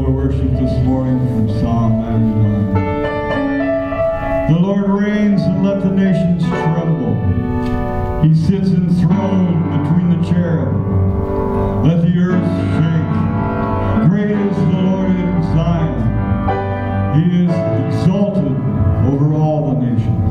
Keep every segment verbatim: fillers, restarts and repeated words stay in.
of worship this morning from Psalm ninety-nine. The Lord reigns, and let the nations tremble. He sits enthroned between the cherubim. Let the earth shake. Great is the Lord in Zion. He is exalted over all the nations.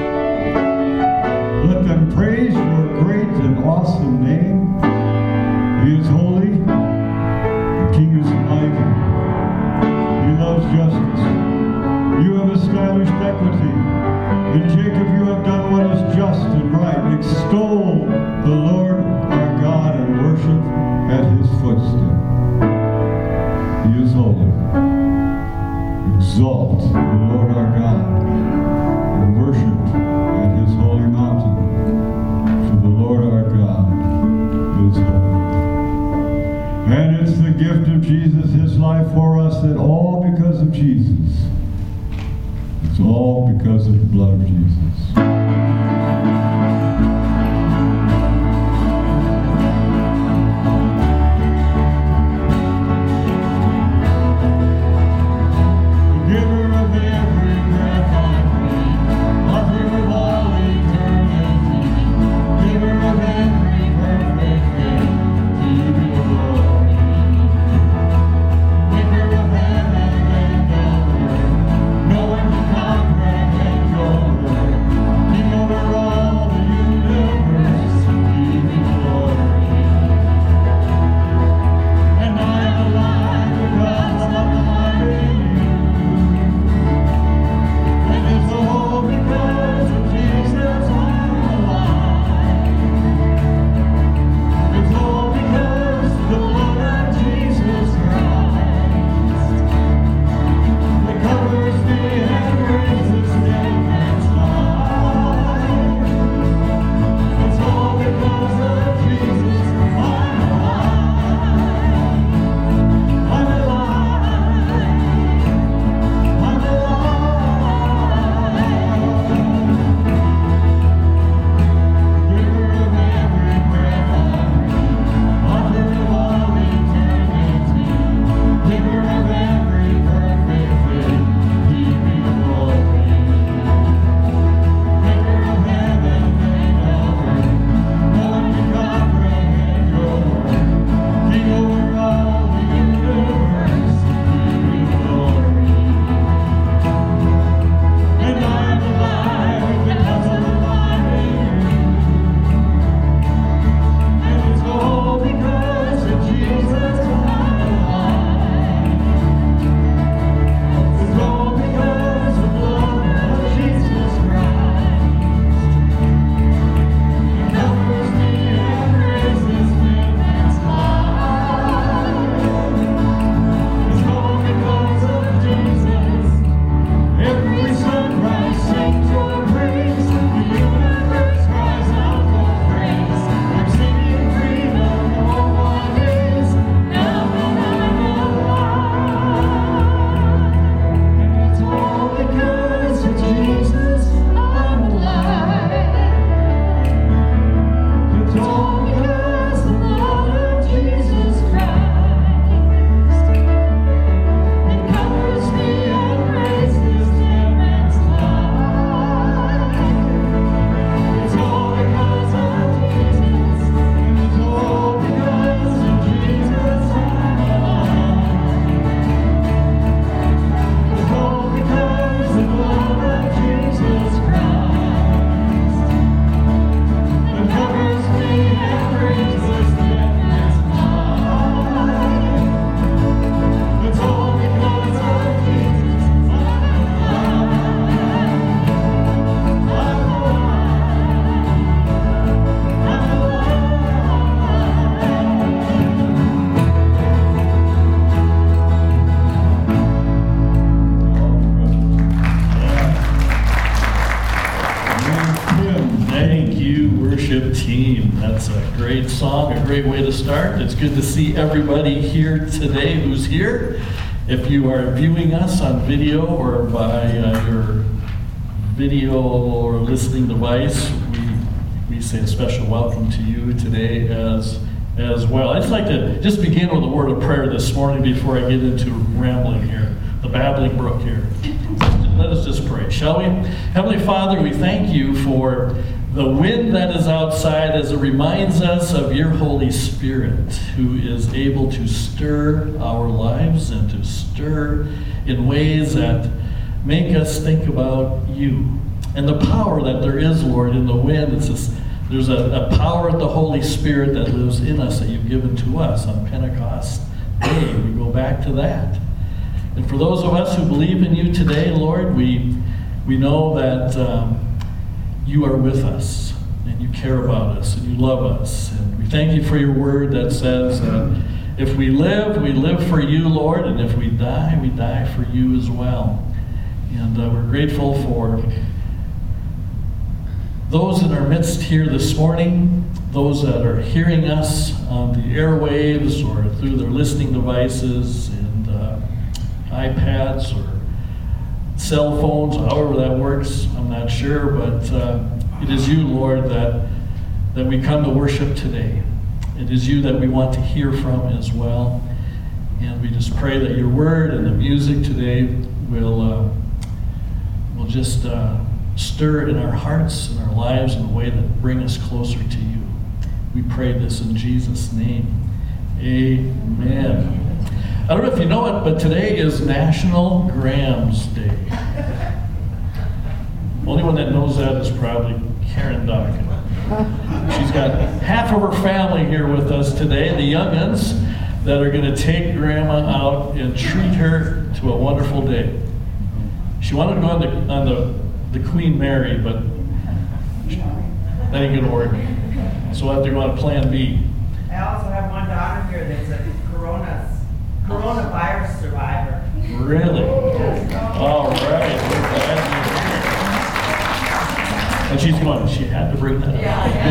Let them praise your great and awesome name. He is holy. The King is mighty. He loves justice. You have established equity. In Jacob you have done what is just and right. Extol the Lord our God and worship at his footstep. He is holy. Exalt the Lord our God and worship at his holy mountain. For the Lord our God is holy. And it's the gift of Jesus, his life for us, that all because of Jesus. It's all because of the blood of Jesus. Song, a great way to start. It's good to see everybody here today who's here. If you are viewing us on video or by uh, your video or listening device, we, we say a special welcome to you today as as well. I'd just like to just begin with a word of prayer this morning before I get into rambling here, the babbling brook here. Let us just pray, shall we? Heavenly Father, we thank you for the wind that is outside as it reminds us of your Holy Spirit, who is able to stir our lives and to stir in ways that make us think about you. And the power that there is, Lord, in the wind. It's this, there's a, a power of the Holy Spirit that lives in us that you've given to us on Pentecost Day. We go back to that. And for those of us who believe in you today, Lord, we we know that um, you are with us, and you care about us, and you love us. And we thank you for your word that says that if we live, we live for you, Lord, and if we die, we die for you as well. And uh, we're grateful for those in our midst here this morning, those that are hearing us on the airwaves or through their listening devices and uh, iPads or cell phones, however that works, I'm not sure, but uh, it is you, Lord, that, that we come to worship today. It is you that we want to hear from as well. And we just pray that your word and the music today will, uh, will just uh, stir in our hearts and our lives in a way that bring us closer to you. We pray this in Jesus' name. Amen. I don't know if you know it, but today is National Grams Day. Only one that knows that is probably Karen Dawkins. She's got half of her family here with us today, the young'uns, that are going to take Grandma out and treat her to a wonderful day. She wanted to go on the, on the, the Queen Mary, but that ain't going to work. So we'll have to go on Plan B. I also have one daughter here that's a Corona, coronavirus survivor. Really? All right. We're glad you're here. And she's going, she had to bring that up,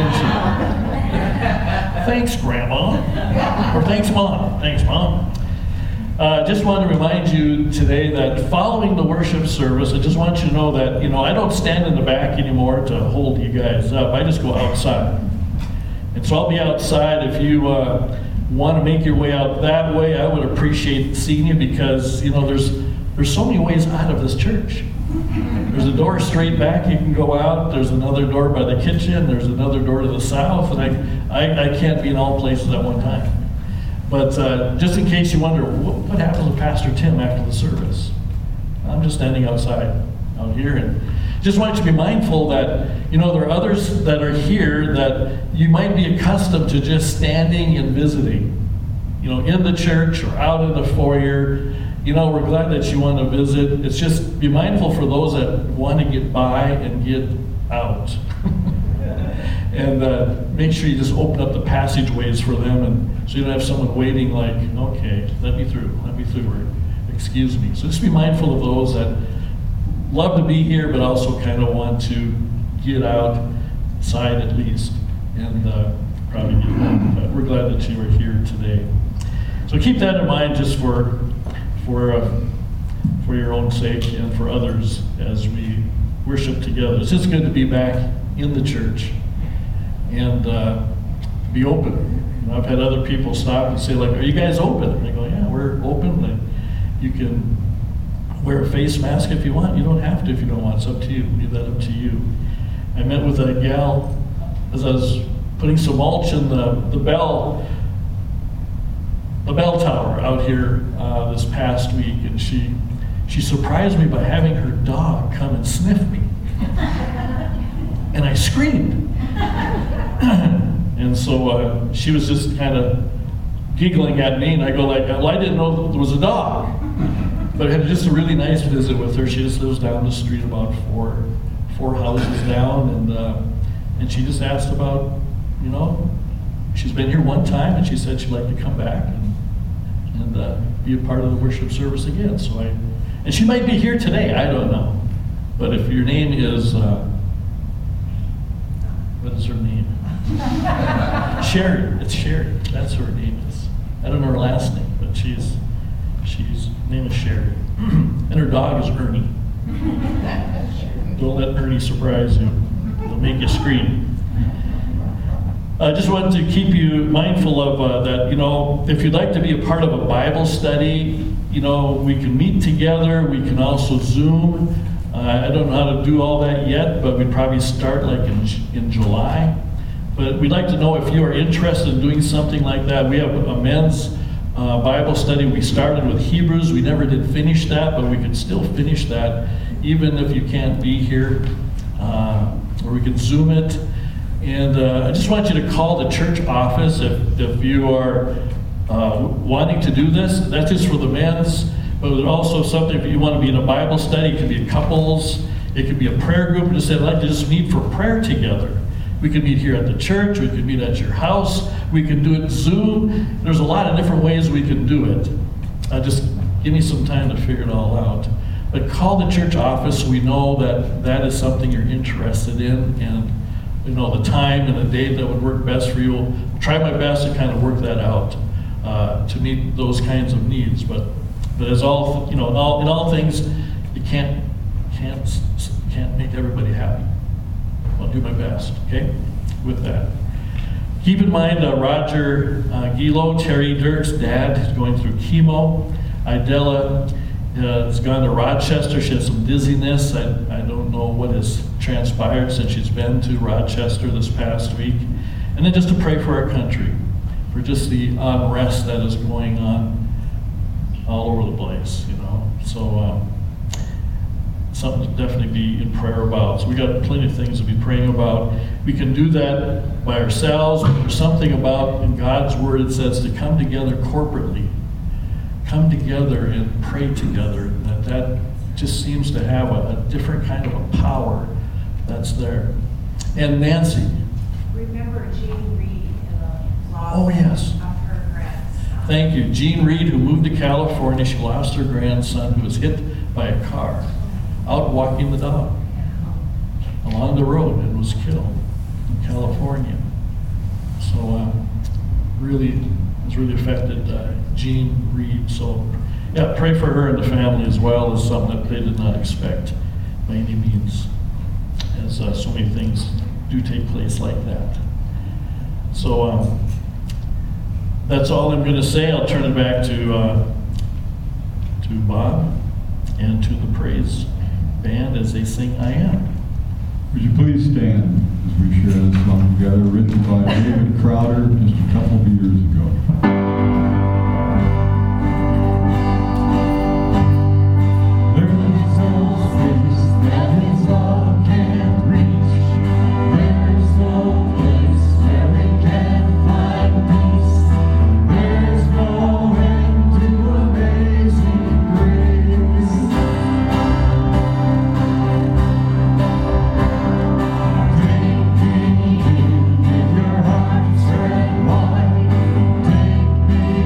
Yeah. didn't she? Thanks, Grandma. Or thanks, Mom. Thanks, Mom. Uh, just want to remind you today that following the worship service, I just want you to know that, you know, I don't stand in the back anymore to hold you guys up. I just go outside. And so I'll be outside. If you uh, want to make your way out that way, I would appreciate seeing you because, you know, there's there's so many ways out of this church. There's a door straight back you can go out. There's another door by the kitchen. There's another door to the south. And I, I, I can't be in all places at one time. But uh, just in case you wonder, what, what happens to Pastor Tim after the service? I'm just standing outside out here. And just want you to be mindful that, you know, there are others that are here that you might be accustomed to just standing and visiting. You know, in the church or out in the foyer. You know, we're glad that you want to visit. It's just be mindful for those that want to get by and get out. And uh, make sure you just open up the passageways for them, and so you don't have someone waiting like, okay, let me through, let me through, or excuse me. So just be mindful of those that love to be here, but also kind of want to get outside at least, and uh, probably get home. But we're glad that you are here today. So keep that in mind just for for uh, for your own sake and for others as we worship together. It's just good to be back in the church and uh, be open. You know, I've had other people stop and say, like, are you guys open? And I go, yeah, we're open. And you can wear a face mask if you want. You don't have to if you don't want. It's up to you. Leave that up to you. I met with a gal as I was putting some mulch in the, the bell the bell tower out here uh, this past week, and she she surprised me by having her dog come and sniff me. And I screamed. And so uh, she was just kind of giggling at me, and I go like, well, I didn't know that there was a dog. But I had just a really nice visit with her. She just lives down the street about four four houses down, and uh, and she just asked about, you know, she's been here one time, and she said she'd like to come back and, and uh, be a part of the worship service again. So I, and she might be here today, I don't know. But if your name is, uh, what is her name? Sherry, it's Sherry, that's her name is. I don't know her last name, but she's, she's, her name is Sherry. And her dog is Ernie. Don't let Ernie surprise you. It'll make you scream. I just wanted to keep you mindful of uh, that, you know, if you'd like to be a part of a Bible study, you know, we can meet together, we can also Zoom. Uh, I don't know how to do all that yet, but we'd probably start like in, in July. But we'd like to know if you are interested in doing something like that. We have a men's uh, Bible study. We started with Hebrews. We never did finish that, but we could still finish that, even if you can't be here, uh, or we could Zoom it. And uh, I just want you to call the church office if, if you are uh, wanting to do this. That's just for the men's, but there's also something if you want to be in a Bible study. It could be a couples, it could be a prayer group, and just say, I'd like to just meet for prayer together. We could meet here at the church, we could meet at your house, we could do it Zoom. There's a lot of different ways we can do it. Uh, just give me some time to figure it all out. But call the church office. We know that that is something you're interested in, and you know, the time and the date that would work best for you. I'll try my best to kind of work that out uh, to meet those kinds of needs. But but as all you know, in all, in all things, you can't can't can't make everybody happy. I'll do my best. Okay, with that. Keep in mind, uh, Roger uh, Gilo, Terry Dirk's dad, is going through chemo. Idella uh, has gone to Rochester. She has some dizziness. I, I don't know what has transpired since she's been to Rochester this past week. And then just to pray for our country, for just the unrest that is going on all over the place, you know. So um, something to definitely be in prayer about. So we got plenty of things to be praying about. We can do that by ourselves, but there's something about, in God's word, it says to come together corporately. Come together and pray together. That that just seems to have a, a different kind of a power that's there. And Nancy. Remember Jean Reed in the loss Oh, yes. of her grandson. Thank you. Jean Reed, who moved to California, she lost her grandson who was hit by a car out walking the dog along the road and was killed in California. So um, really, it's really affected uh, Jean Reed. So yeah, pray for her and the family as well as something that they did not expect by any means, as uh, so many things do take place like that. So um, that's all I'm going to say. I'll turn it back to uh, to Bob and to the praise band as they sing I Am. Would you please stand as we share this song together, written by David Crowder just a couple of years ago. Take me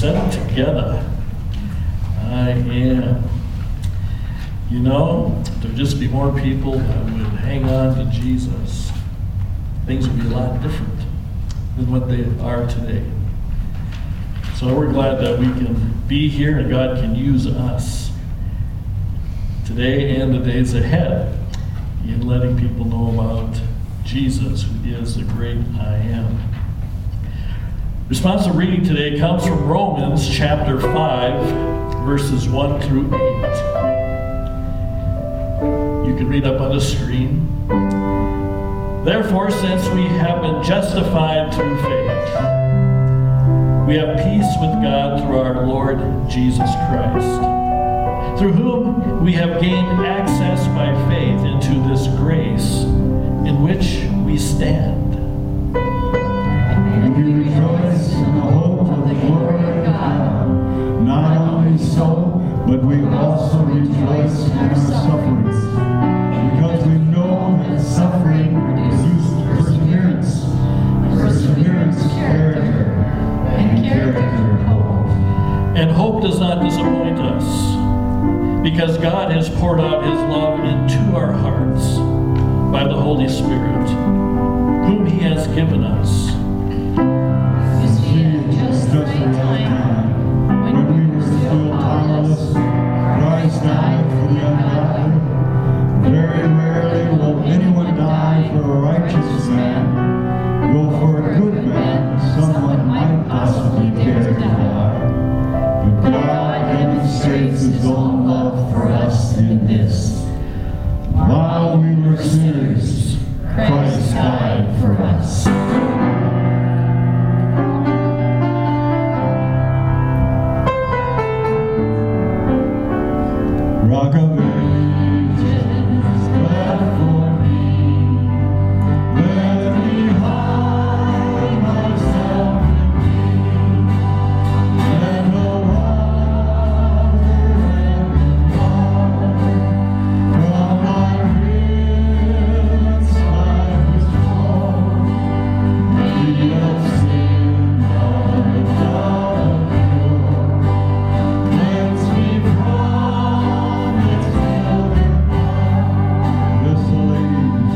said it together. I am. You know, if there'd just be more people that would hang on to Jesus, things would be a lot different than what they are today. So we're glad that we can be here and God can use us today and the days ahead in letting people know about Jesus, who is the great I am. Responsive reading today comes from Romans chapter five, verses one through eight. You can read up on the screen. Therefore, since we have been justified through faith, we have peace with God through our Lord Jesus Christ, through whom we have gained access by faith into this grace in which we stand. And we rejoice in the hope of the glory of God. Not only so, but we also rejoice in our sufferings, because we know that suffering produces perseverance, and perseverance character, and character hope. And hope does not disappoint us, because God has poured out his love into our hearts by the Holy Spirit, whom he has given us. You see, just the right time, when we were still powerless, Christ died for the ungodly. Very rarely will anyone die for a righteous man, though for a good man someone might possibly dare to die. But God demonstrates his own love for us in this: while we were sinners, Christ died for us. Rock of Ages, glad for me. Let me hide myself in thee. Let the water and the water from my ribs like a storm. Be of sin of the blood of pure. Cleanse me from its filthy blood. This ladies.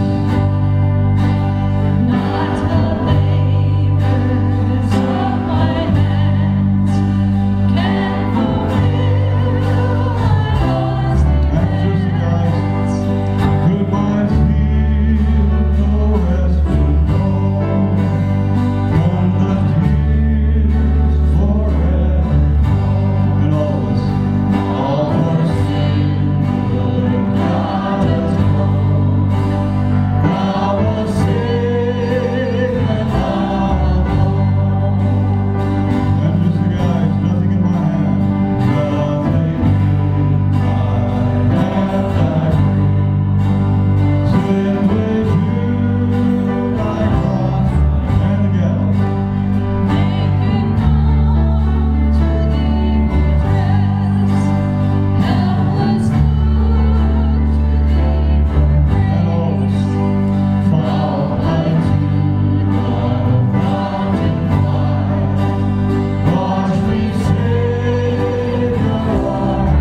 Not the labors of my hands can fulfill my lost And just guys, could my feet no rest would know from the tears forever. And all of us, all for sin, good God has grown. Thou wilt save and thou alone. And just guys, nothing in my hand, nothing in my hand I bring. Sin with you, thy cross and the gallows. Make it known to thee for dress, helpless good to thee for And all of grace. us, fall unto the mountain wide. Wash me, Savior, while I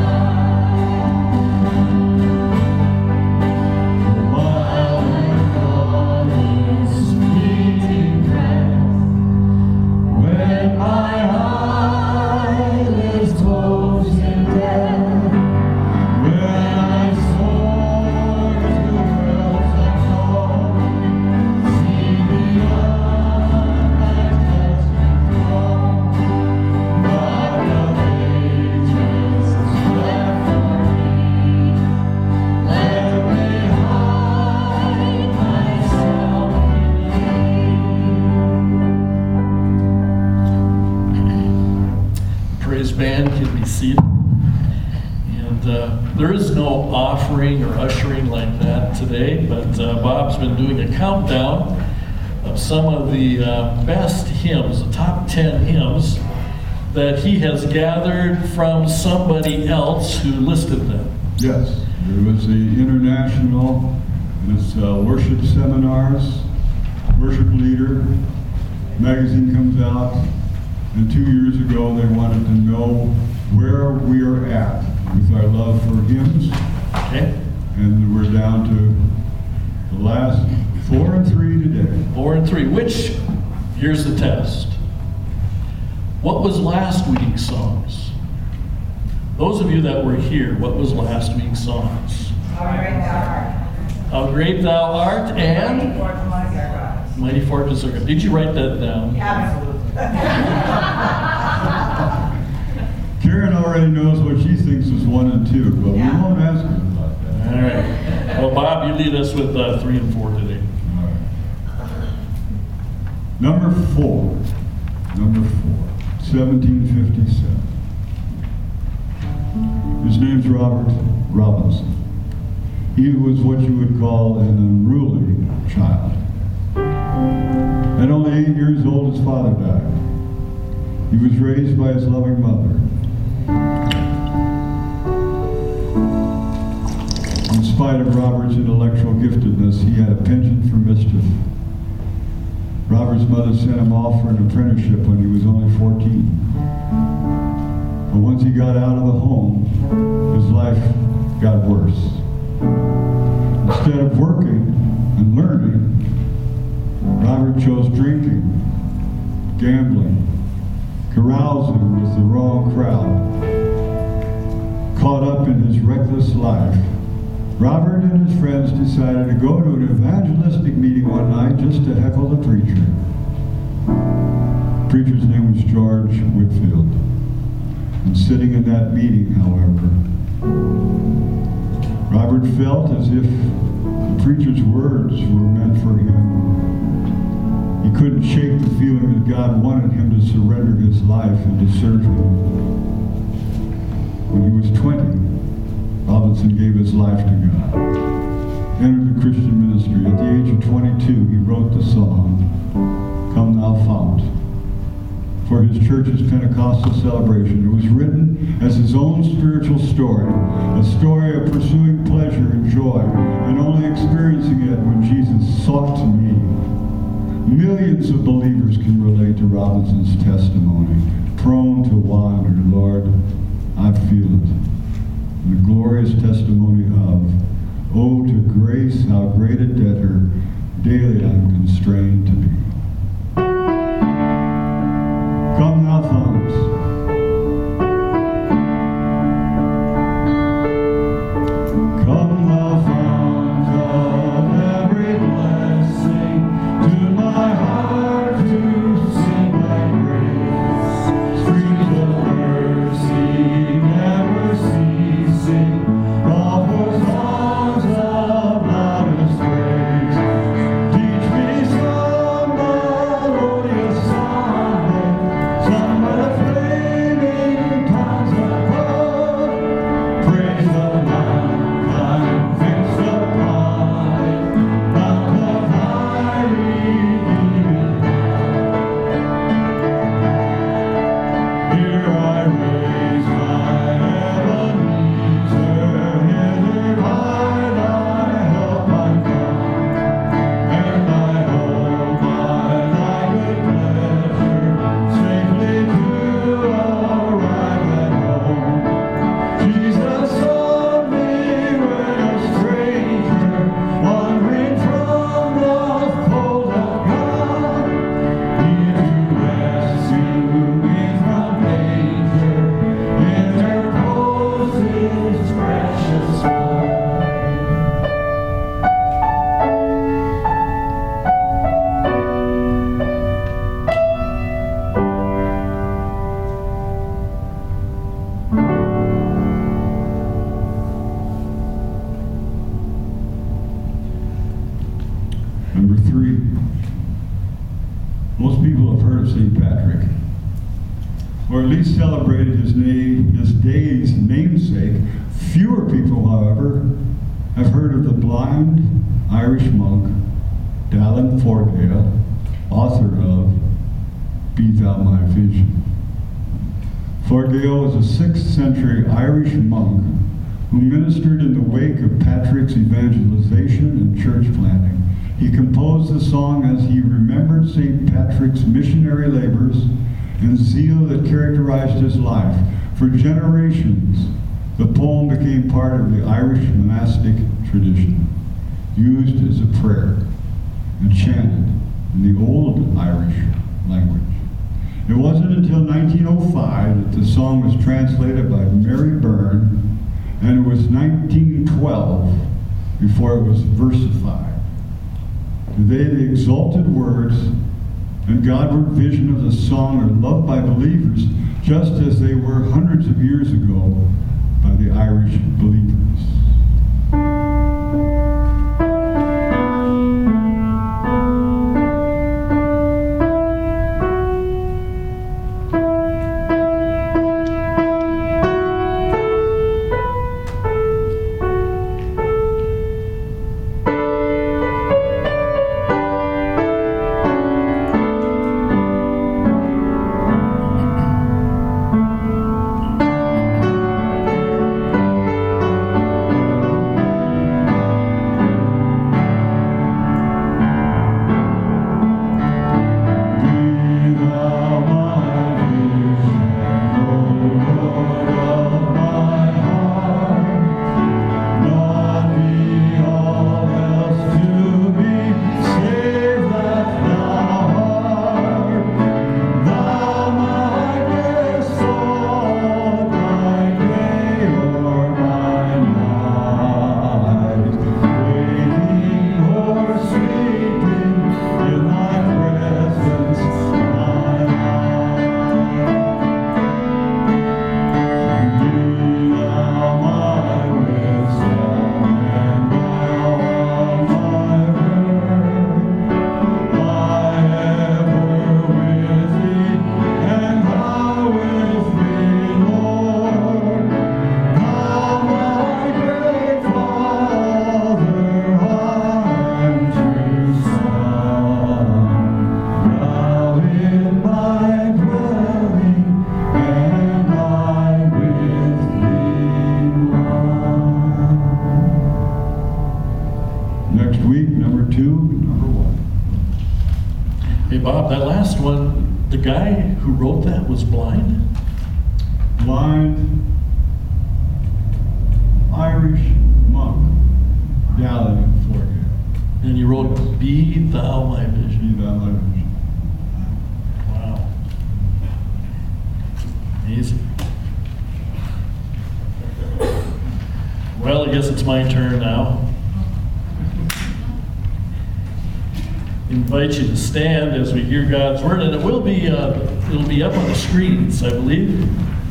die. While all is fleeting breath, when my eyelids close in death, when I soar to realms unknown, see beyond thy judgment throne. Rock of ages, fled for me. Let me hide myself in thee. Praise band can be seated. And uh, there is no offering or ushering like that today, but uh, Bob's been doing a countdown of some of the uh, best hymns, the top ten hymns that he has gathered from somebody else who listed them. Yes, there was the international this uh, worship seminars, worship leader magazine comes out, And two years ago, they wanted to know where we are at with our love for hymns. Okay, And we're down to the last four and three today. four and three, which, here's the test. What was last week's songs? Those of you that were here, what was last week's songs? All right, now. How great thou art and Lord, my God. mighty fortress of God. Did you write that down? Absolutely. Karen already knows what she thinks is one and two, but we Yeah. won't ask her about that. All right. Well, Bob, you lead us with uh, three and four today. All right. Number four. Number four. seventeen fifty-seven. His name's Robert Robinson. He was what you would call an unruly child. At only eight years old, his father died. He was raised by his loving mother. In spite of Robert's intellectual giftedness, he had a penchant for mischief. Robert's mother sent him off for an apprenticeship when he was only fourteen. But once he got out of the home, his life got worse. Instead of working and learning, Robert chose drinking, gambling, carousing with the wrong crowd. Caught up in his reckless life, Robert and his friends decided to go to an evangelistic meeting one night just to heckle the preacher. The preacher's name was George Whitfield. And sitting in that meeting, however, Robert felt as if the preacher's words were meant for him. He couldn't shake the feeling that God wanted him to surrender his life and to serve him. When he was twenty, Robinson gave his life to God, entered the Christian ministry. At the age of twenty-two, he wrote the song, Come Thou Fount, for his church's Pentecostal celebration. It was written as his own spiritual story, a story of pursuing pleasure and joy, and only experiencing it when Jesus sought to me. Millions of believers can relate to Robinson's testimony. Prone to wander, Lord, I feel it. And the glorious testimony of, oh, to grace, how great a debtor daily I'm constrained to be. Come thou fount. Come thou fount of every blessing, to my heart to sing thy praise. Streams of mercy never ceasing, offer songs of loudest praise. Teach me some melodious song, sung by the flaming tongues above. Praise the Mount I'm fixed upon it, Mount of thy redeeming love. Here I raise my Ebenezer, hither by thy help I come, and I hope by thy good pleasure safely to arrive at home. Jesus saw me when a stranger, wandering from the fold of God. He to rescue me from danger, interpose his precious blood. Number three, most people have heard of Saint Patrick, or at least celebrated his name, his day's namesake. Fewer people, however, have heard of the blind Irish monk, Dallin Fordale, author of Be Thou My Vision. Fordale was a sixth century Irish monk who ministered in the wake of Patrick's evangelization and church planting. He composed the song as he remembered Saint Patrick's missionary labors and zeal that characterized his life. For generations, the poem became part of the Irish monastic tradition, used as a prayer and chanted in the old Irish language. It wasn't until nineteen oh five that the song was translated by Mary Byrne, and it was nineteen twelve before it was versified. Today, the exalted words and Godward vision of the song are loved by believers just as they were hundreds of years ago by the Irish believers. Bob, that last one, the guy who wrote that was blind? Blind Irish monk, Gallic forehead. And you wrote, Be Thou My Vision. Be Thou My Vision. Wow. Amazing. Well, I guess it's my turn now. Invite you to stand as we hear God's word, and it will be uh, it'll be up on the screens, I believe.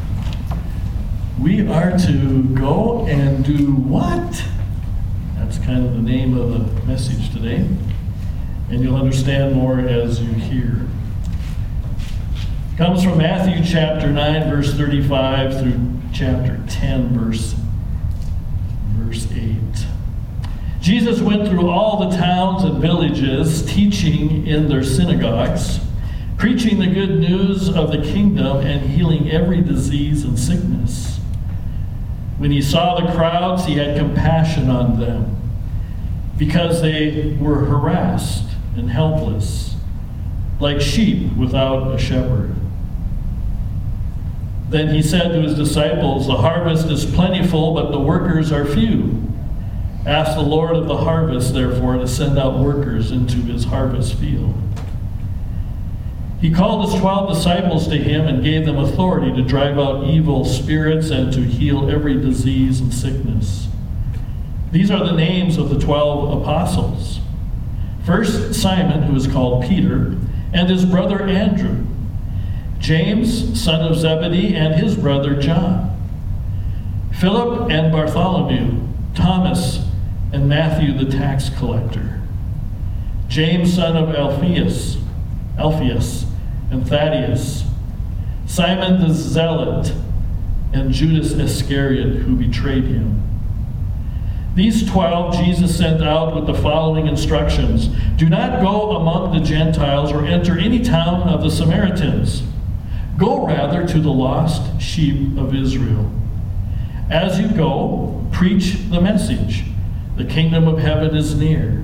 We are to go and do what? That's kind of the name of the message today, and you'll understand more as you hear. It comes from Matthew chapter nine, verse thirty-five through chapter ten, verse verse eight. Jesus went through all the towns and villages, teaching in their synagogues, preaching the good news of the kingdom and healing every disease and sickness. When he saw the crowds, he had compassion on them, because they were harassed and helpless, like sheep without a shepherd. Then he said to his disciples, "The harvest is plentiful, but the workers are few. Ask the Lord of the harvest, therefore, to send out workers into his harvest field." He called his twelve disciples to him and gave them authority to drive out evil spirits and to heal every disease and sickness. These are the names of the twelve apostles. First, Simon, who is called Peter, and his brother Andrew. James, son of Zebedee, and his brother John. Philip and Bartholomew. Thomas and Matthew the tax collector. James, son of Alphaeus, Alphaeus and Thaddeus. Simon the Zealot, and Judas Iscariot, who betrayed him. These twelve Jesus sent out with the following instructions: Do not go among the Gentiles or enter any town of the Samaritans. Go rather to the lost sheep of Israel. As you go, preach the message. The kingdom of heaven is near.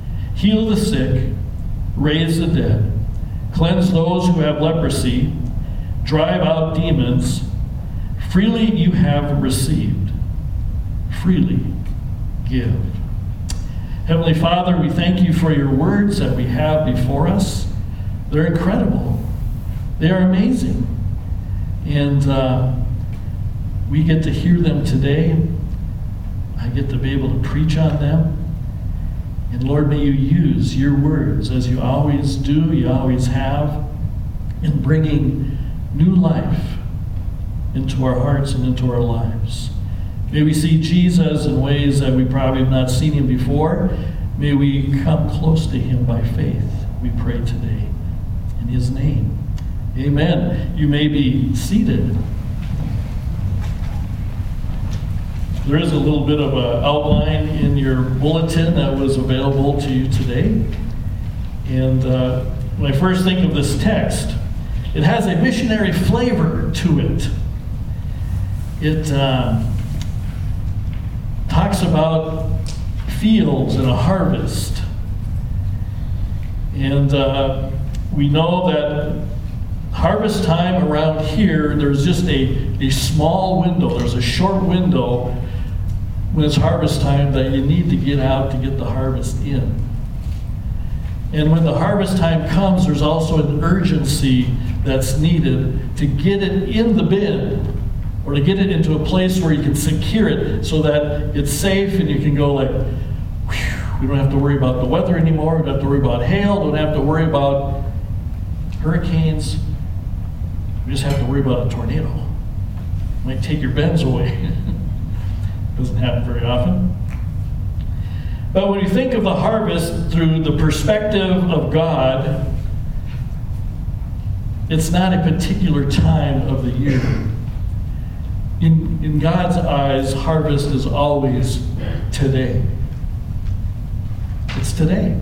Heal the sick, raise the dead, cleanse those who have leprosy, drive out demons. Freely you have received. Freely give. Heavenly Father, we thank you for your words that we have before us. They're incredible. They are amazing. And uh, we get to hear them today. I get to be able to preach on them. And Lord, may you use your words as you always do, you always have, in bringing new life into our hearts and into our lives. May we see Jesus in ways that we probably have not seen him before. May we come close to him by faith, we pray today. In his name, amen. You may be seated. There is a little bit of an outline in your bulletin that was available to you today. And uh, when I first think of this text, it has a missionary flavor to it. It uh, talks about fields and a harvest. And uh, we know that harvest time around here, there's just a, a small window, there's a short window when it's harvest time that you need to get out to get the harvest in. And when the harvest time comes, there's also an urgency that's needed to get it in the bin, or to get it into a place where you can secure it so that it's safe and you can go like, whew, we don't have to worry about the weather anymore, we don't have to worry about hail, don't have to worry about hurricanes, we just have to worry about a tornado. It might take your bins away. Doesn't happen very often. But when you think of the harvest through the perspective of God, it's not a particular time of the year. In, in God's eyes, harvest is always today. It's today.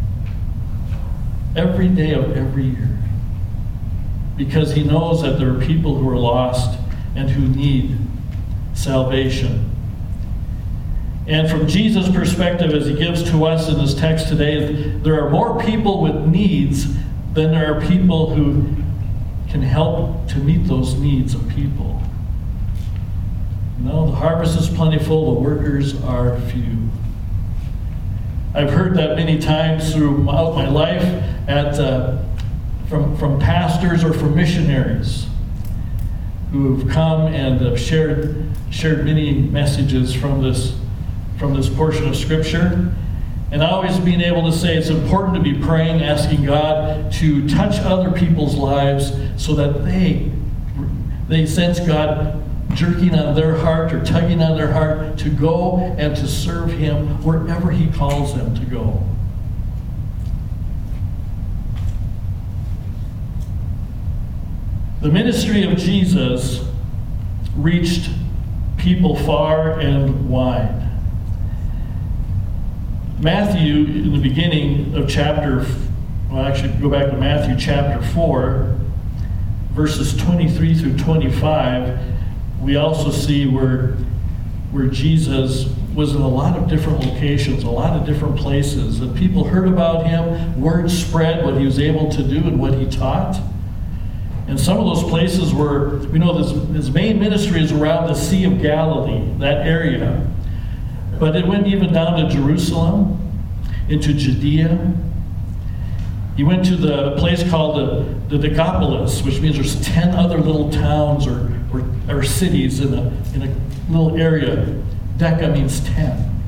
Every day of every year. Because he knows that there are people who are lost and who need salvation. And from Jesus' perspective, as he gives to us in this text today, there are more people with needs than there are people who can help to meet those needs of people. No, the harvest is plentiful, the workers are few. I've heard that many times throughout my life at uh, from, from pastors or from missionaries who have come and have shared, shared many messages from this from this portion of Scripture. And always being able to say it's important to be praying, asking God to touch other people's lives so that they, they sense God jerking on their heart or tugging on their heart to go and to serve him wherever he calls them to go. The ministry of Jesus reached people far and wide. Matthew, in the beginning of chapter, well, actually, go back to Matthew chapter four, verses twenty-three through twenty-five, we also see where, where Jesus was in a lot of different locations, a lot of different places, and people heard about him, word spread what he was able to do and what he taught. And some of those places were, we know this, his main ministry is around the Sea of Galilee, that area. But it went even down to Jerusalem, into Judea. He went to the place called the, the Decapolis, which means there's ten other little towns or, or, or cities in a, in a little area. Deca means ten.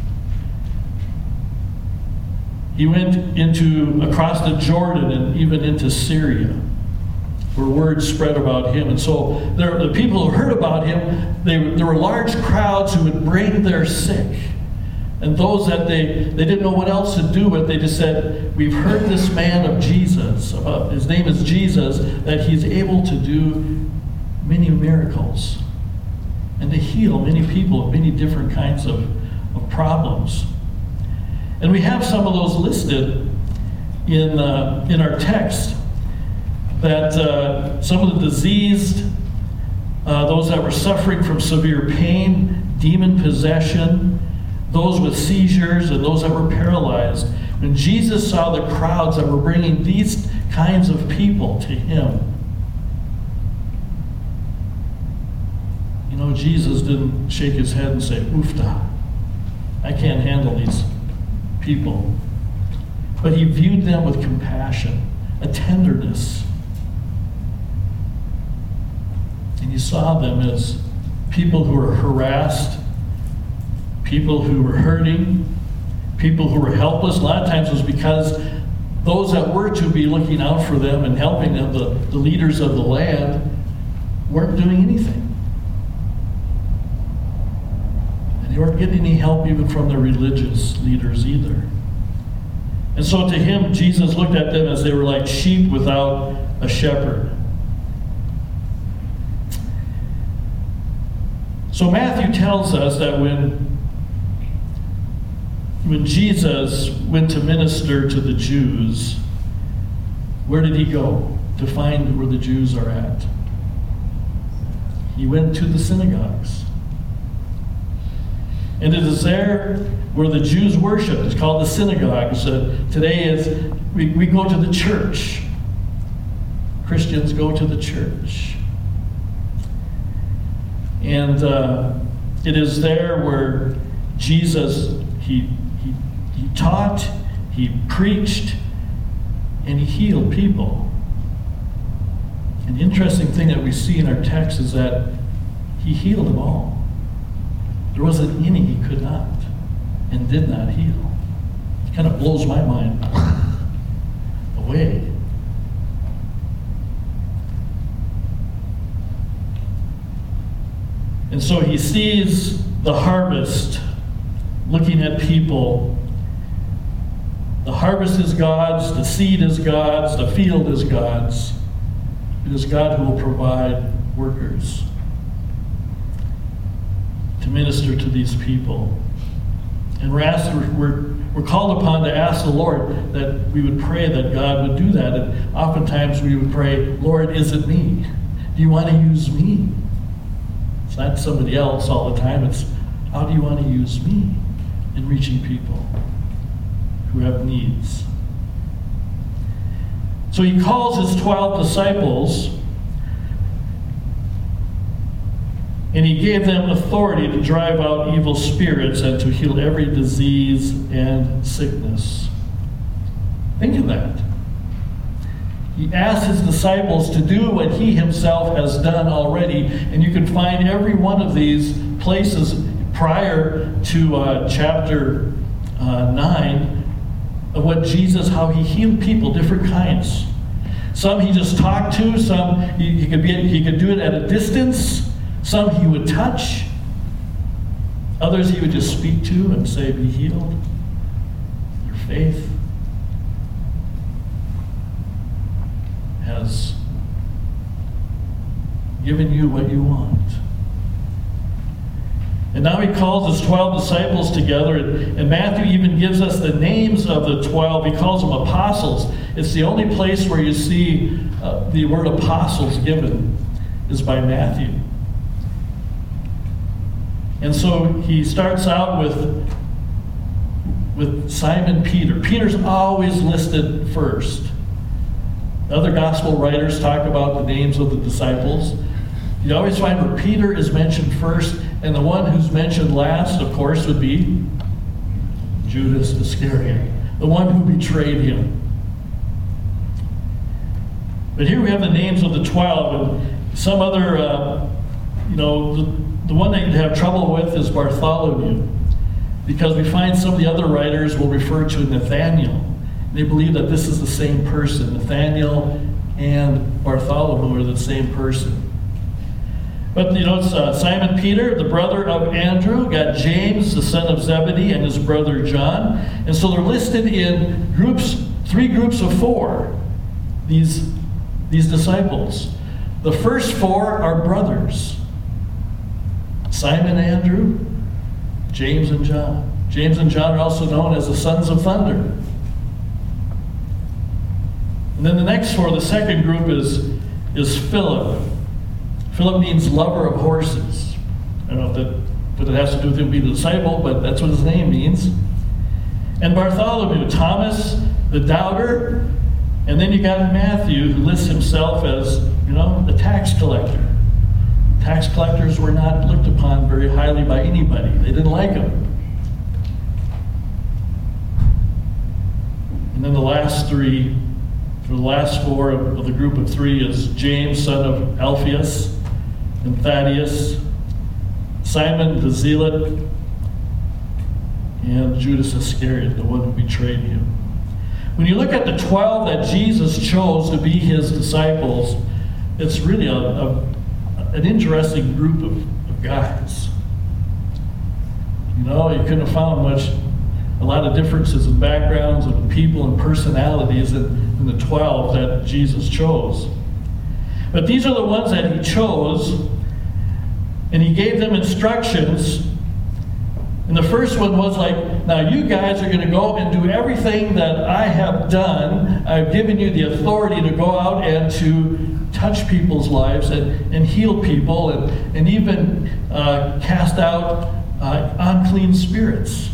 He went into across the Jordan and even into Syria, where word spread about him. And so there, the people who heard about him, they, there were large crowds who would bring their sick. And those that they, they didn't know what else to do with, they just said, we've heard this man of Jesus, about, his name is Jesus, that he's able to do many miracles and to heal many people of many different kinds of, of problems. And we have some of those listed in, uh, in our text. That uh, some of the diseased, uh, those that were suffering from severe pain, demon possession, those with seizures, and those that were paralyzed. When Jesus saw the crowds that were bringing these kinds of people to him, You know, Jesus didn't shake his head and say, oofta, I can't handle these people. But he viewed them with compassion, a tenderness. And he saw them as people who were harassed, people who were hurting, people who were helpless. A lot of times it was because those that were to be looking out for them and helping them, the, the leaders of the land, weren't doing anything. And they weren't getting any help even from their religious leaders either. And so to him, Jesus looked at them as they were like sheep without a shepherd. So Matthew tells us that when, when Jesus went to minister to the Jews, where did he go to find where the Jews are at? He went to the synagogues. And it is there where the Jews worship. It's called the synagogues. Uh, today is we, we go to the church. Christians go to the church. And uh, it is there where Jesus, he, he, he taught, he preached, and he healed people. An interesting thing that we see in our text is that he healed them all. There wasn't any he could not and did not heal. It kind of blows my mind away. And so he sees the harvest looking at people. The harvest is God's, the seed is God's, the field is God's. It is God who will provide workers to minister to these people. And we're, asked, we're, we're called upon to ask the Lord that we would pray that God would do that. And oftentimes we would pray, Lord, is it me? Do you want to use me? It's not somebody else all the time. It's, how do you want to use me in reaching people who have needs? So he calls his twelve disciples, and he gave them authority to drive out evil spirits and to heal every disease and sickness. Think of that. He asked his disciples to do what he himself has done already. And you can find every one of these places prior to uh, chapter uh, nine of what Jesus, how he healed people, different kinds. Some he just talked to, some he, he could be he could do it at a distance. Some he would touch. Others he would just speak to and say, be healed. Your faith has given you what you want. And now he calls his twelve disciples together, and, and Matthew even gives us the names of the twelve. He calls them apostles. It's the only place where you see uh, the word apostles given is by Matthew. And so he starts out with, with Simon Peter. Peter's always listed first. Other gospel writers talk about the names of the disciples. You always find where Peter is mentioned first, and the one who's mentioned last, of course, would be Judas Iscariot, the one who betrayed him. But here we have the names of the twelve, and some other, uh, you know, the, the one that you'd have trouble with is Bartholomew, because we find some of the other writers will refer to Nathaniel. They believe that this is the same person. Nathaniel and Bartholomew are the same person. But you know, it's uh, Simon Peter, the brother of Andrew, got James, the son of Zebedee, and his brother John. And so they're listed in groups, three groups of four, these, these disciples. The first four are brothers. Simon, Andrew, James, and John. James and John are also known as the sons of thunder. And then the next four, the second group is, is Philip. Philip means lover of horses. I don't know if that, what it has to do with him being a disciple, but that's what his name means. And Bartholomew, Thomas, the doubter. And then you got Matthew, who lists himself as, you know, the tax collector. Tax collectors were not looked upon very highly by anybody. They didn't like them. And then the last three, or the last four of the group of three is James, son of Alphaeus, and Thaddeus, Simon the Zealot, and Judas Iscariot, the one who betrayed him. When you look at the twelve that Jesus chose to be his disciples, it's really a, a, an interesting group of, of guys. You know, you couldn't have found much, a lot of differences in backgrounds and people and personalities in, in the twelve that Jesus chose. But these are the ones that he chose, and he gave them instructions. And the first one was like, now you guys are going to go and do everything that I have done. I've given you the authority to go out and to touch people's lives and, and heal people and, and even uh, cast out uh, unclean spirits.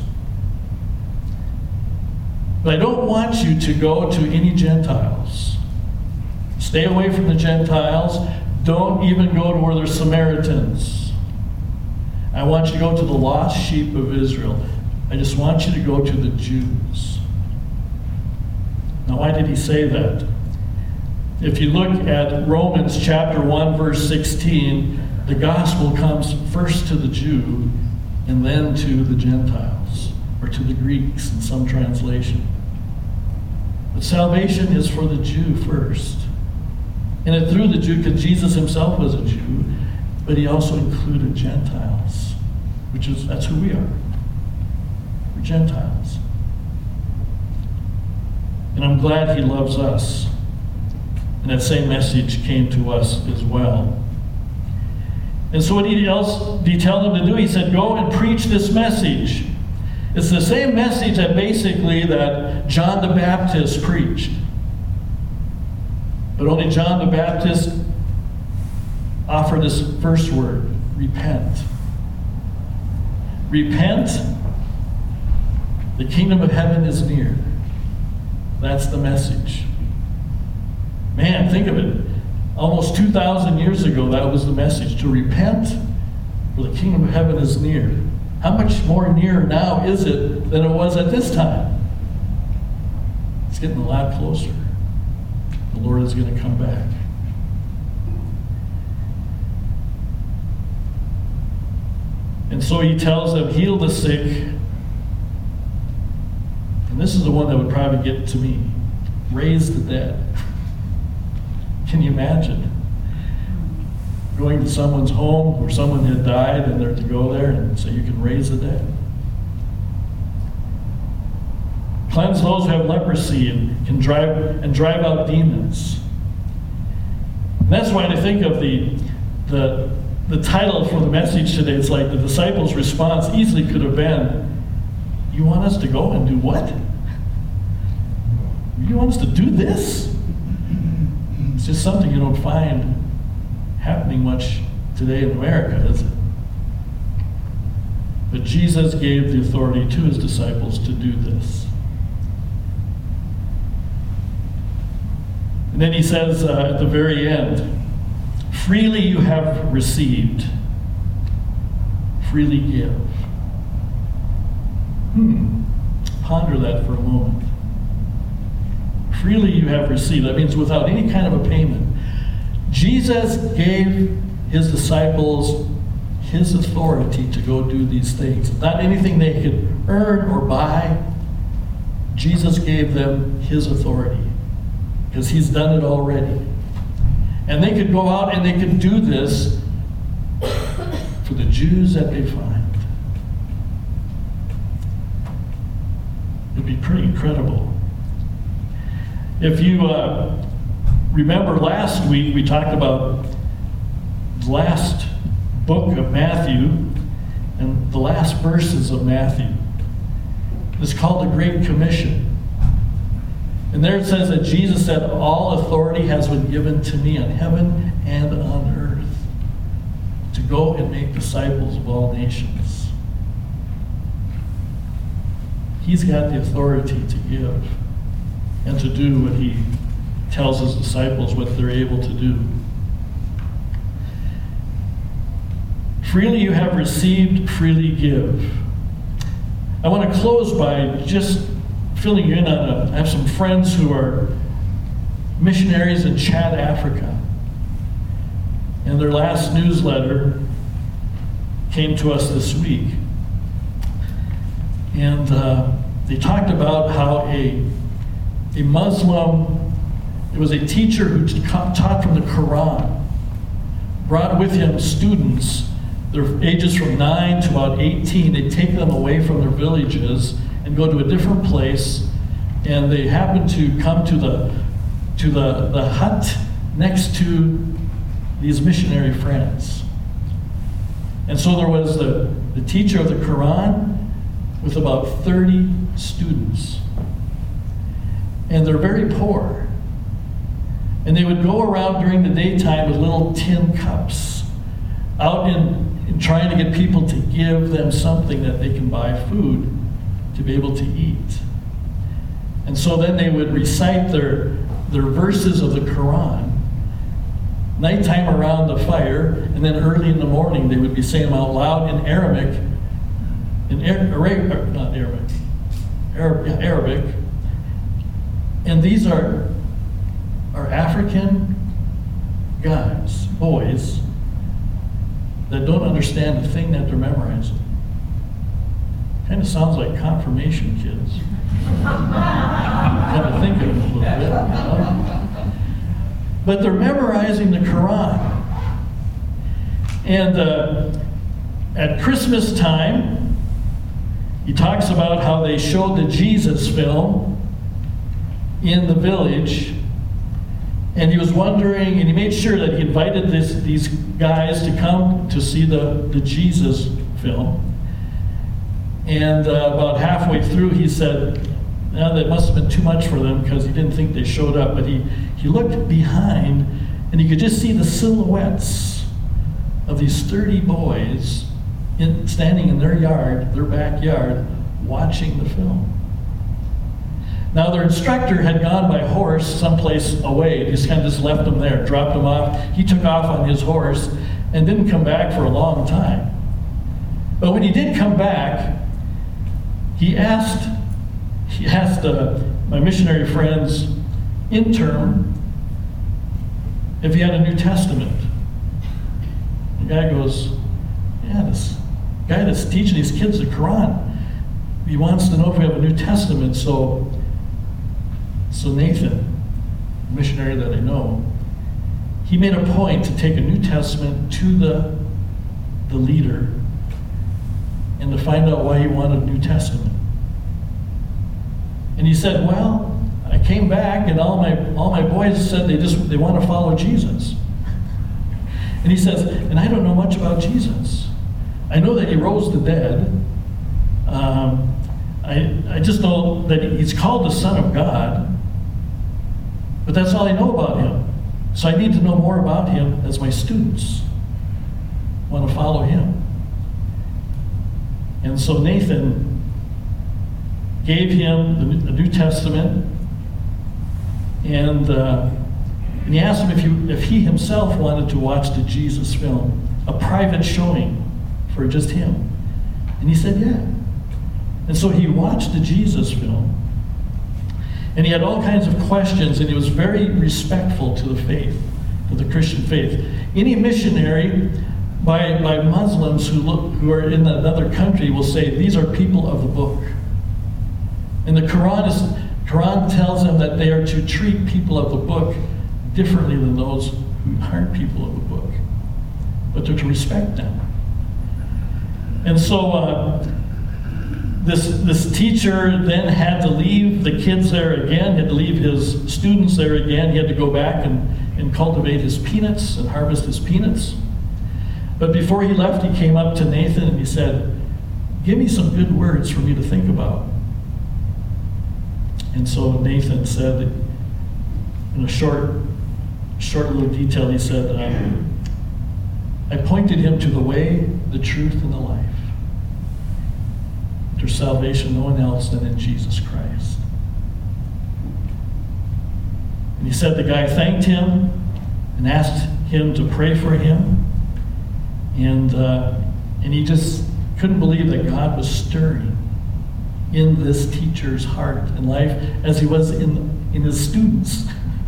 But I don't want you to go to any Gentiles. Stay away from the Gentiles. Don't even go to where there's Samaritans. I want you to go to the lost sheep of Israel. I just want you to go to the Jews. Now, why did he say that? If you look at Romans chapter one, verse sixteen, the gospel comes first to the Jew and then to the Gentiles, or to the Greeks in some translation. But salvation is for the Jew first. And it through the Jew, because Jesus himself was a Jew, but he also included Gentiles, which is, that's who we are. We're Gentiles. And I'm glad he loves us. And that same message came to us as well. And so what else did he tell them to do? He said, go and preach this message. It's the same message that basically that John the Baptist preached. But only John the Baptist offered this first word, repent. Repent, the kingdom of heaven is near. That's the message. Man, think of it. Almost two thousand years ago, that was the message. To repent, for the kingdom of heaven is near. How much more near now is it than it was at this time? It's getting a lot closer. The Lord is going to come back. And so he tells them, heal the sick. And this is the one that would probably get to me. Raise the dead. Can you imagine? Going to someone's home where someone had died and they're to go there and say you can raise the dead. Cleanse those who have leprosy and can drive and drive out demons. And that's why I think of the the the title for the message today. It's like the disciples' response easily could have been, you want us to go and do what? You want us to do this? It's just something you don't find happening much today in America, is it? But Jesus gave the authority to his disciples to do this. And then he says uh, at the very end, freely you have received, freely give. Hmm. Ponder that for a moment. Freely you have received. That means without any kind of a payment. Jesus gave his disciples his authority to go do these things. Not anything they could earn or buy. Jesus gave them his authority because he's done it already. And they could go out and they could do this for the Jews that they find. It'd be pretty incredible. If you uh, remember last week, we talked about the last book of Matthew and the last verses of Matthew. It's called the Great Commission. And there it says that Jesus said, all authority has been given to me on heaven and on earth to go and make disciples of all nations. He's got the authority to give and to do what he tells his disciples what they're able to do. Freely you have received, freely give. I want to close by just filling you in on a, I have some friends who are missionaries in Chad, Africa. And their last newsletter came to us this week. And uh, they talked about how a, a Muslim, it was a teacher who taught from the Quran, brought with him students, their ages from nine to about eighteen. They'd take them away from their villages and go to a different place, and they happened to come to the to the, the hut next to these missionary friends. And so there was the, the teacher of the Quran with about thirty students. And they're very poor. And they would go around during the daytime with little tin cups out in, in trying to get people to give them something that they can buy food to be able to eat. And so then they would recite their, their verses of the Quran nighttime around the fire, and then early in the morning they would be saying them out loud in Arabic, in Arabic, not Arabic, Arab, yeah, Arabic. And these are, are African guys, boys, that don't understand the thing that they're memorizing. Kind of sounds like confirmation kids. Kind of think of it a little bit, you know? But they're memorizing the Quran. And uh, at Christmas time, he talks about how they showed the Jesus film in the village. And he was wondering, and he made sure that he invited this, these guys to come to see the, the Jesus film. And uh, about halfway through, he said, "Now that must have been too much for them," because he didn't think they showed up. But he, he looked behind, and he could just see the silhouettes of these thirty boys in, standing in their yard, their backyard, watching the film. Now, their instructor had gone by horse someplace away. He just kind of just left them there, dropped them off. He took off on his horse and didn't come back for a long time. But when he did come back, he asked, he asked uh, my missionary friend's intern if he had a New Testament. The guy goes, "Yeah, this guy that's teaching these kids the Quran, he wants to know if we have a New Testament." So, so Nathan, a missionary that I know, he made a point to take a New Testament to the, the leader and to find out why he wanted a New Testament. And he said, "Well, I came back and all my all my boys said they just they want to follow Jesus." And he says, "And I don't know much about Jesus. I know that he rose the dead. Um, I I just know that he's called the Son of God. But that's all I know about him. So I need to know more about him as my students want to follow him." And so Nathan gave him the New Testament, and, uh, and he asked him if he, if he himself wanted to watch the Jesus film, a private showing for just him. And he said, yeah. And so he watched the Jesus film, and he had all kinds of questions, and he was very respectful to the faith, to the Christian faith. Any missionary by, by Muslims who look who are in another country will say, these are people of the book. And the Quran is Quran tells them that they are to treat people of the book differently than those who aren't people of the book, but they're to respect them. And so uh, this this teacher then had to leave the kids there again, had to leave his students there again. He had to go back and, and cultivate his peanuts and harvest his peanuts. But before he left, he came up to Nathan and he said, "Give me some good words for me to think about." And so Nathan said, in a short, short little detail, he said, um, "I pointed him to the way, the truth, and the life. There's salvation no one else than in Jesus Christ." And he said the guy thanked him and asked him to pray for him. And uh, And he just couldn't believe that God was stirring in this teacher's heart and life as he was in, in his students.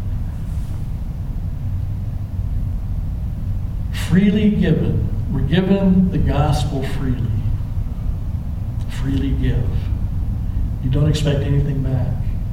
Freely given. We're given the gospel freely. Freely give. You don't expect anything back.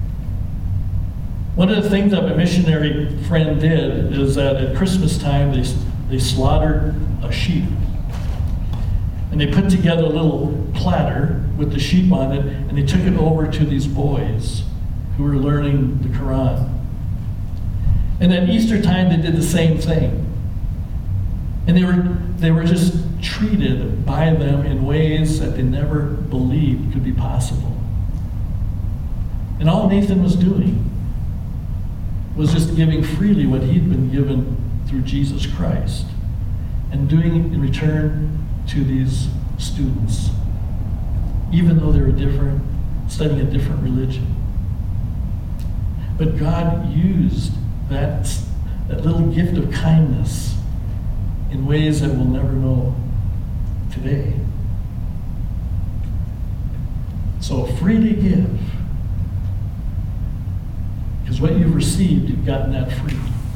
One of the things that my missionary friend did is that at Christmas time they, they slaughtered a sheep. And they put together a little platter with the sheep on it, and they took it over to these boys who were learning the Quran. And at Easter time they did the same thing. And they were they were just treated by them in ways that they never believed could be possible. And all Nathan was doing was just giving freely what he'd been given through Jesus Christ, and doing it in return to these students, even though they were different, studying a different religion. But God used that, that little gift of kindness in ways that we'll never know today. So freely give. Because what you've received, you've gotten that free.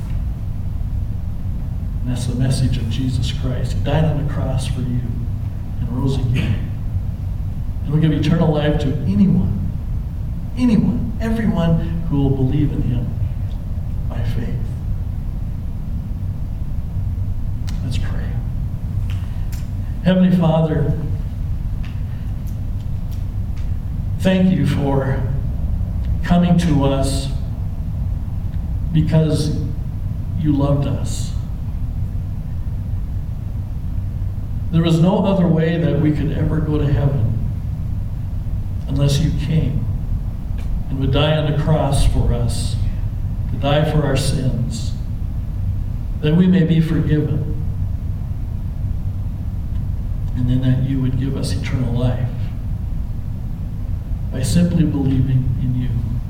And that's the message of Jesus Christ. He died on the cross for you and rose again. And will give eternal life to anyone, anyone, everyone who will believe in him by faith. Let's pray. Heavenly Father, thank you for coming to us because you loved us. There was no other way that we could ever go to heaven unless you came and would die on the cross for us, to die for our sins, that we may be forgiven, and then that you would give us eternal life by simply believing in you.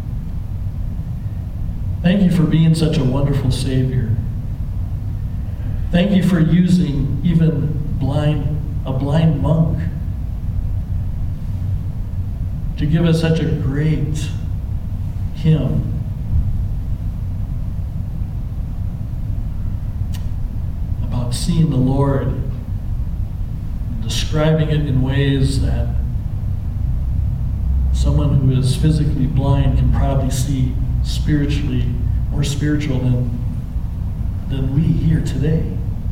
Thank you for being such a wonderful Savior. Thank you for using even blind, a blind monk to give us such a great hymn. About seeing the Lord, and describing it in ways that someone who is physically blind can probably see spiritually, more spiritual than, than we here today.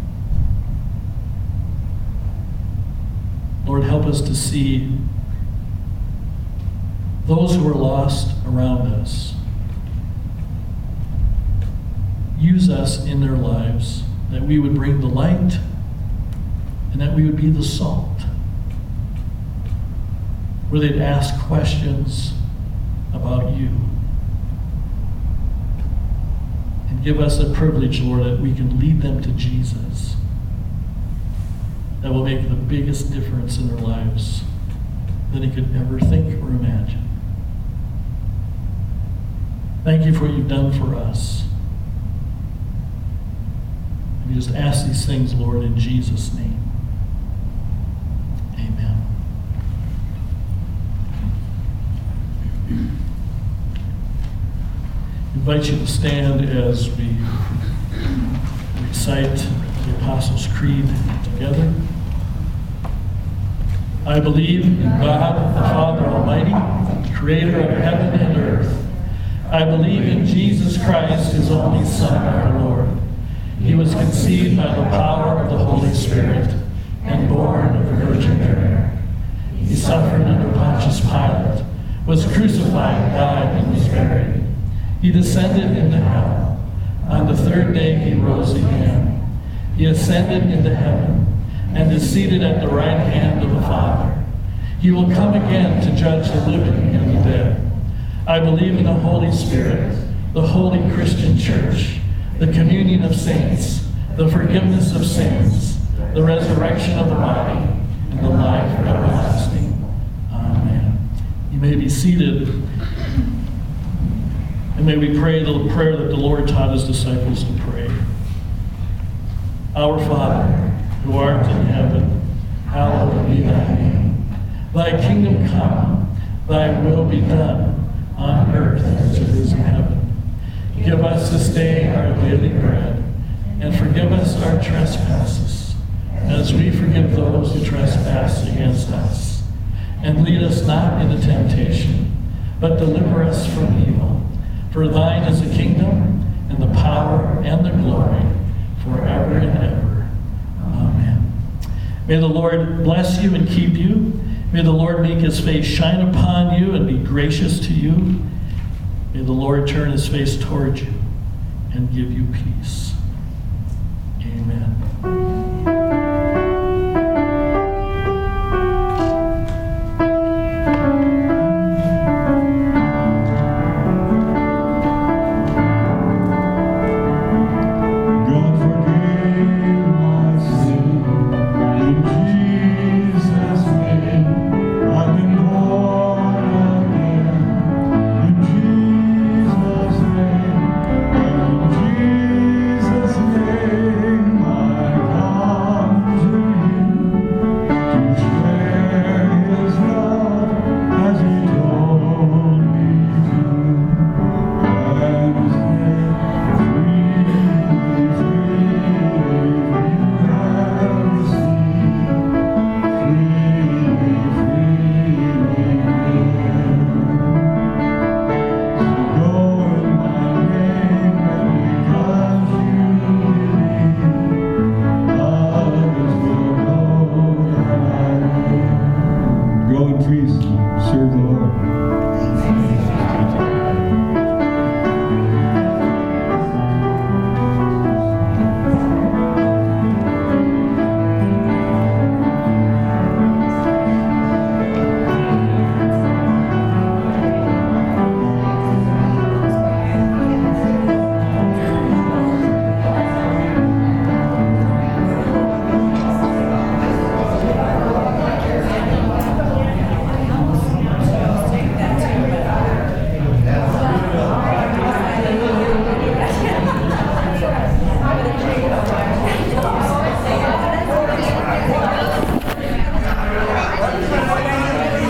Lord, help us to see those who are lost around us. Use us in their lives, that we would bring the light and that we would be the salt. Where they'd ask questions about you. And give us the privilege, Lord, that we can lead them to Jesus. That will make the biggest difference in their lives than they could ever think or imagine. Thank you for what you've done for us. And we just ask these things, Lord, in Jesus' name. Amen. I invite you to stand as we recite the Apostles' Creed together. I believe in God, the Father Almighty, creator of heaven and earth. I believe in Jesus Christ, his only Son, our Lord. He was conceived by the power of the Holy Spirit and born of the Virgin Mary. He suffered under Pontius Pilate, was crucified, died, and was buried. He descended into hell. On the third day he rose again. He ascended into heaven and is seated at the right hand of the Father. He will come again to judge the living and the dead. I believe in the Holy Spirit, the holy Christian church, the communion of saints, the forgiveness of sins, the resurrection of the body, and the life everlasting. Amen. You may be seated, and may we pray the prayer that the Lord taught his disciples to pray. Our Father, who art in heaven, hallowed be thy name. Thy kingdom come, thy will be done, on earth as it is in heaven. Give us this day our daily bread, and forgive us our trespasses, as we forgive those who trespass against us. And lead us not into temptation, but deliver us from evil. For thine is the kingdom, and the power, and the glory, forever and ever. Amen. May the Lord bless you and keep you. May the Lord make his face shine upon you and be gracious to you. May the Lord turn his face towards you and give you peace. Amen.